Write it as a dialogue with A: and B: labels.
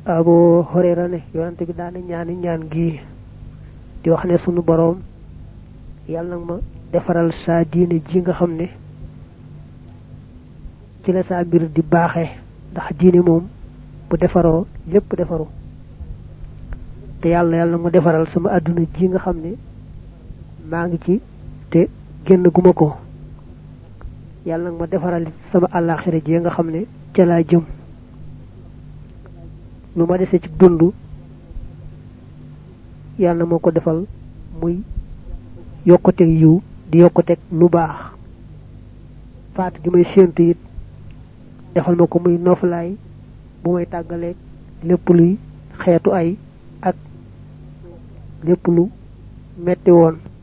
A: Abu Hurayra ne yonante bi daana ñaan gi di wax ne sunu borom yalla nag ma defaral sa diine ji nga xamne ci la sa bir di baxé ndax diine mom bu defaro lepp defaru te yalla mu defaral sama aduna ji nga xamne ma ngi ci te genn guma ko yalla nag ma defaral sama alakhirah ji nga xamne ci la jëm lu ma déssé ci dundu yalla moko defal muy yokotek yu di yokotek lu baax faatu gi may sentu it defal mako muy noflay bu may tagalé lepp luy xéetu ay ak lepp lu metti won